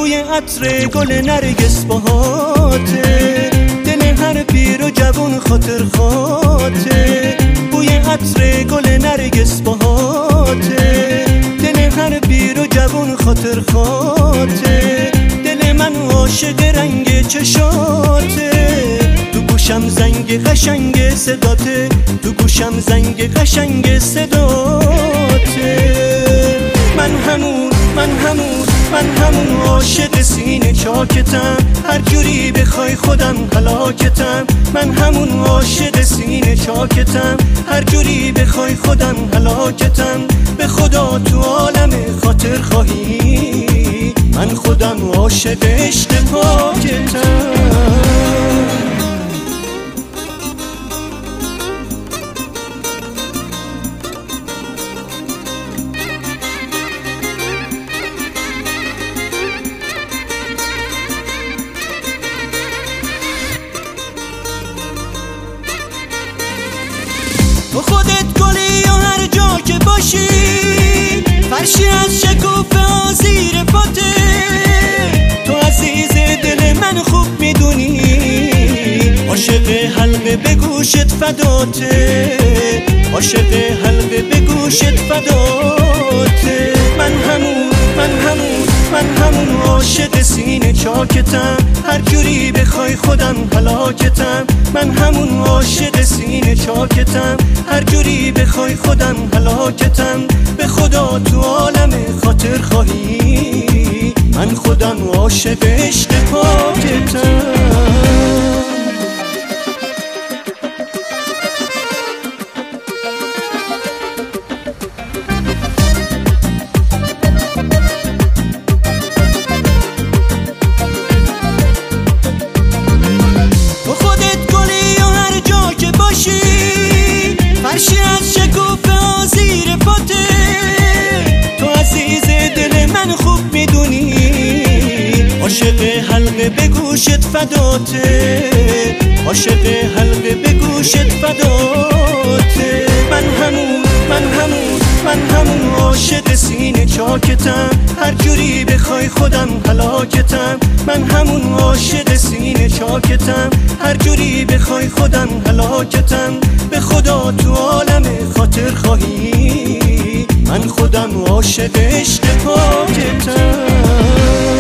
بوی عطر گل نرگس بهاته، دل هر پیر و جوون خاطر خاطه. بوی عطر گل نرگس بهاته، دل هر پیر و جوون خاطر خاطه. دل من عاشق رنگ چشاته، تو گوشم زنگ قشنگ صداته، تو گوشم زنگ قشنگ صداته. من همون عاشق سینه چاکتم، هر جوری بخوای خودم هلاکتم. من همون عاشق سینه چاکتم، هر جوری بخوای خودم هلاکتم. به خدا تو عالم خاطر خواهی، من خودم عاشق عشق پاکتم. تو خودت گلی و هر جا که باشی، فرشی از شکوفه ها زیر پاته. تو عزیز دل من خوب میدونی، عاشق حلقه به گوشت فداته، عاشق حلقه به گوشت فداته. من همون عاشق سینه چاکتم، هر جوری بخوای خودم هلاکتم. من همون عاشق سینه چاکتم، هر جوری بخوای خودم هلاکتم. به خدا تو عالم خاطر خواهی، من خودم عاشق عشق پاکتم. فرشی از شکوفه ها زیر پاته، تو عزیز دل من خوب میدونی، عاشق حلقه به گوشت فداته، عاشق حلقه به گوشت فداته. من همون عاشق سینه چاکتم، هر جوری بخوای خودم هلاکتم. من همون عاشق سینه چاکتم، هر جوری بخوای خودم هلاکتم. به خدا تو عالم خاطر خواهی، من خودم عاشق عشق پاکتم.